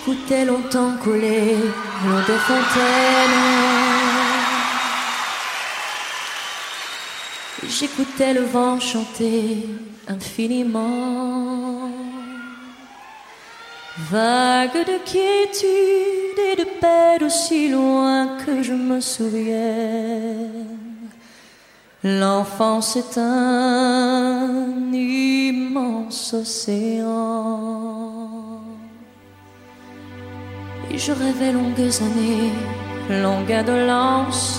J'écoutais longtemps couler l'eau des fontaines. J'écoutais le vent chanter infiniment. Vague de quiétude et de paix d'aussi loin que je me souvienne. L'enfance est un immense océan. Et je rêvais longues années, longues indolences,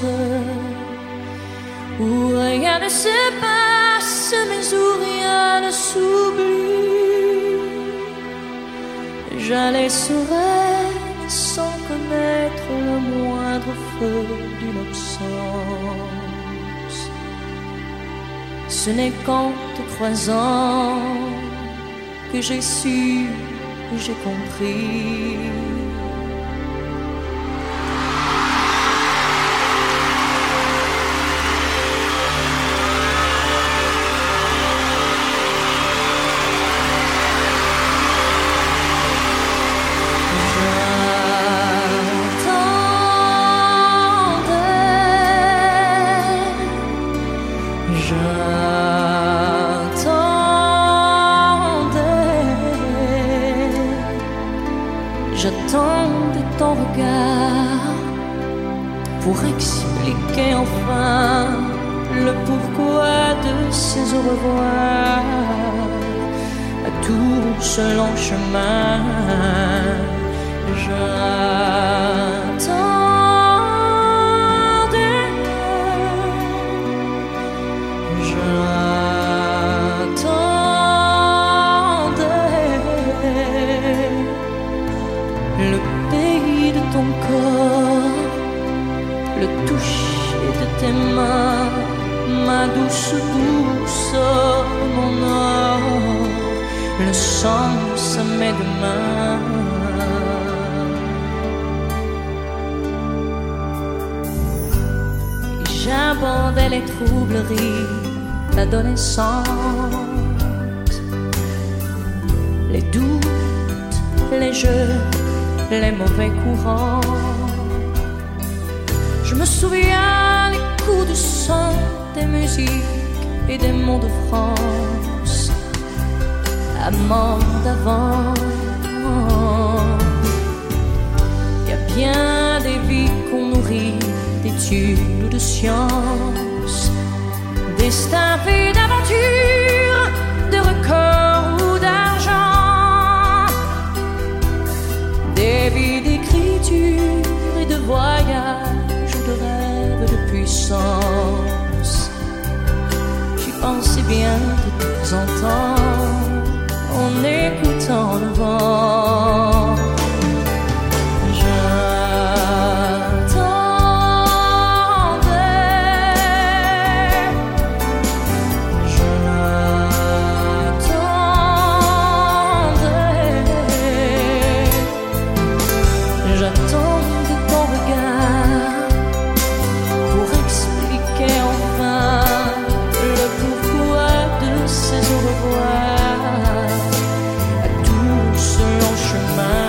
où rien ne se passe, mais où rien ne s'oublie. J'allais sereine sans connaître le moindre feu d'une absence. Ce n'est qu'en te croisant que j'ai su, que j'ai compris. J'attendais ton regard pour expliquer enfin le pourquoi de ces au revoir à tout ce long chemin. Le pays de ton corps, le toucher de tes mains, ma douce boussole, mon or, le sens à mes deux mains. J'abordais les troubleries d'adolescente, les doutes, les jeux, les mauvais courants. Je me souviens les coups de sang, des musiques et des mots de France, amants d'avant. Il y a bien des vies qu'on nourrit d'études ou de sciences, destin fait d'aventures, de records ou d'argent, des vies d'écriture et de voyage, de rêves, de puissance. J'y pensais bien de temps en temps en écoutant le vent. J'attendais ton regard pour expliquer enfin le pourquoi de ces au revoir à tout ce long chemin.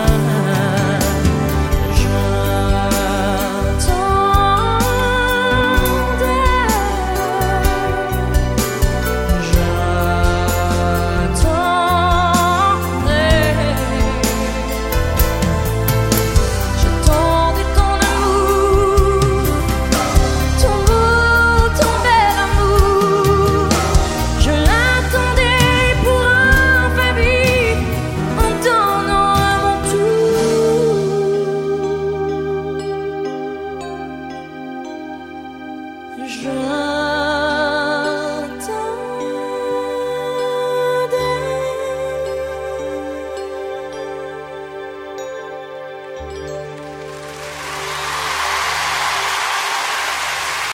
Je